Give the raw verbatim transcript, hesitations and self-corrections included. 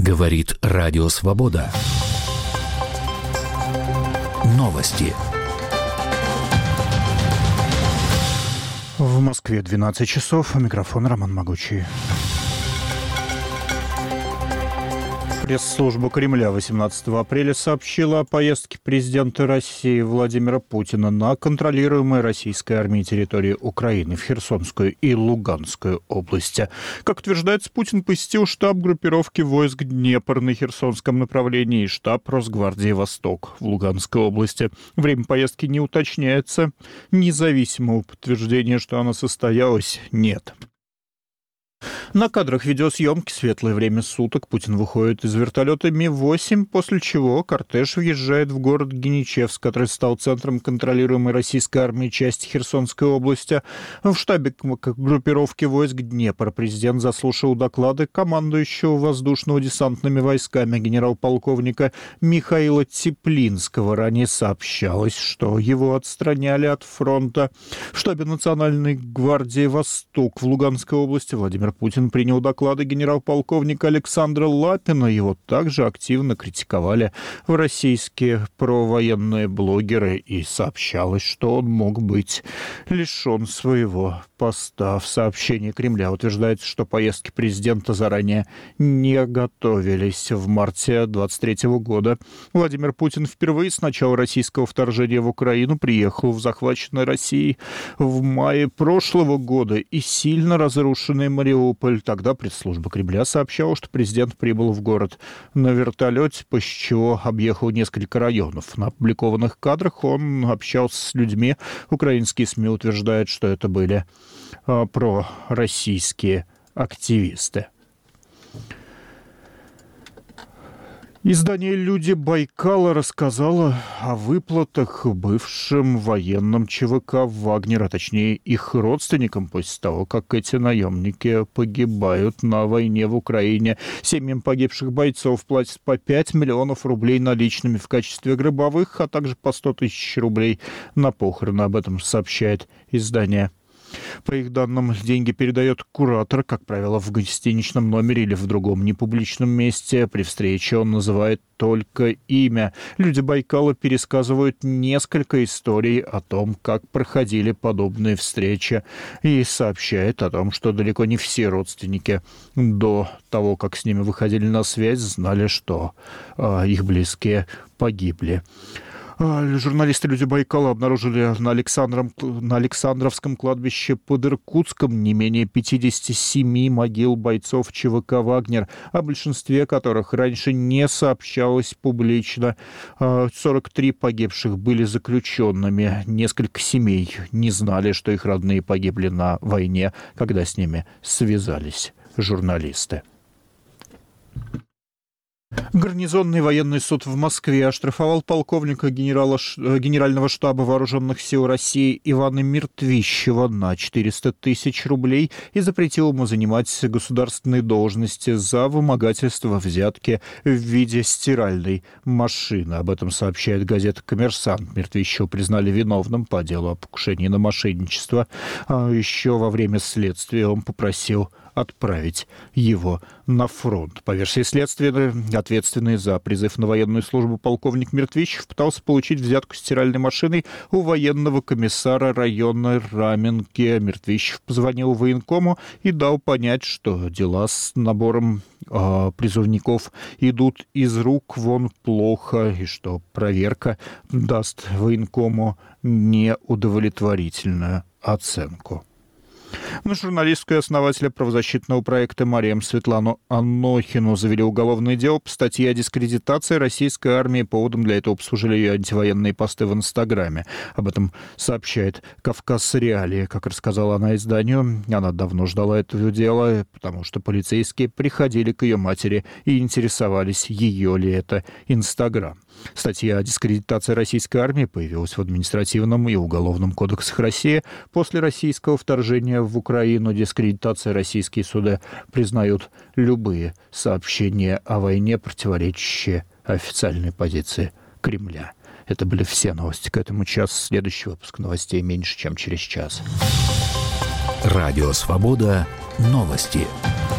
Говорит Радио Свобода. Новости. В Москве двенадцать часов. Микрофон Роман Могучий. Пресс-служба Кремля восемнадцатого апреля сообщила о поездке президента России Владимира Путина на контролируемые российской армией территории Украины в Херсонскую и Луганскую области. Как утверждается, Путин посетил штаб группировки войск Днепр на Херсонском направлении и штаб Росгвардии «Восток» в Луганской области. Время поездки не уточняется. Независимого подтверждения, что она состоялась, нет. На кадрах видеосъемки «Светлое время суток» Путин выходит из вертолета Ми восемь, после чего кортеж въезжает в город Геничевск, который стал центром контролируемой российской армией части Херсонской области. В штабе группировки войск Днепр президент заслушал доклады командующего воздушно-десантными войсками генерал-полковника Михаила Теплинского. Ранее сообщалось, что его отстраняли от фронта. В штабе Национальной гвардии «Восток» в Луганской области Владимир Путин принял доклады генерал-полковника Александра Лапина. Его также активно критиковали российские провоенные блогеры, и сообщалось, что он мог быть лишен своего поста. В сообщении Кремля утверждается, что поездки президента заранее не готовились. В марте двадцать третьего года Владимир Путин впервые с начала российского вторжения в Украину приехал в захваченной Россией в мае прошлого года и сильно разрушенный Мариуполь. Тогда пресс-служба Кремля сообщала, что президент прибыл в город на вертолете, после чего объехал несколько районов. На опубликованных кадрах он общался с людьми. Украинские СМИ утверждают, что это были а, пророссийские активисты. Издание «Люди Байкала» рассказало о выплатах бывшим военным ЧВК «Вагнер», а точнее их родственникам, после того, как эти наемники погибают на войне в Украине. Семьям погибших бойцов платят по пять миллионов рублей наличными в качестве гробовых, а также по сто тысяч рублей на похороны. Об этом сообщает издание. По их данным, деньги передает куратор, как правило, в гостиничном номере или в другом непубличном месте. При встрече он называет только имя. Люди Байкала пересказывают несколько историй о том, как проходили подобные встречи, и сообщает о том, что далеко не все родственники до того, как с ними выходили на связь, знали, что э, их близкие погибли. Журналисты «Люди Байкала» обнаружили на, Александром, на Александровском кладбище под Иркутском не менее пятьдесят семь могил бойцов ЧВК «Вагнер», о большинстве которых раньше не сообщалось публично. сорок три погибших были заключенными. Несколько семей не знали, что их родные погибли на войне, когда с ними связались журналисты. Гарнизонный военный суд в Москве оштрафовал полковника генерала, Генерального штаба Вооруженных сил России Ивана Мертвищева на четыреста тысяч рублей и запретил ему занимать государственные должности за вымогательство взятки в виде стиральной машины. Об этом сообщает газета «Коммерсант». Мертвищева признали виновным по делу о покушении на мошенничество. А еще во время следствия он попросил отправить его на фронт. По версии следствия, ответственный за призыв на военную службу полковник Мертвищев пытался получить взятку стиральной машиной у военного комиссара района Раменки. Мертвищев позвонил в военкому и дал понять, что дела с набором э, призывников идут из рук вон плохо, и что проверка даст военкому неудовлетворительную оценку. На журналистку и основателя правозащитного проекта «Мариам» Светлану Анохину завели уголовное дело по статье о дискредитации российской армии. Поводом для этого послужили ее антивоенные посты в Инстаграме. Об этом сообщает «Кавказ Реалии». Как рассказала она изданию, она давно ждала этого дела, потому что полицейские приходили к ее матери и интересовались, ее ли это Инстаграм. Статья о дискредитации российской армии появилась в административном и уголовном кодексах России после российского вторжения в Украину. Дискредитация российские суды признают любые сообщения о войне, противоречащие официальной позиции Кремля. Это были все новости к этому часу. Следующий выпуск новостей меньше, чем через час. Радио «Свобода». Новости.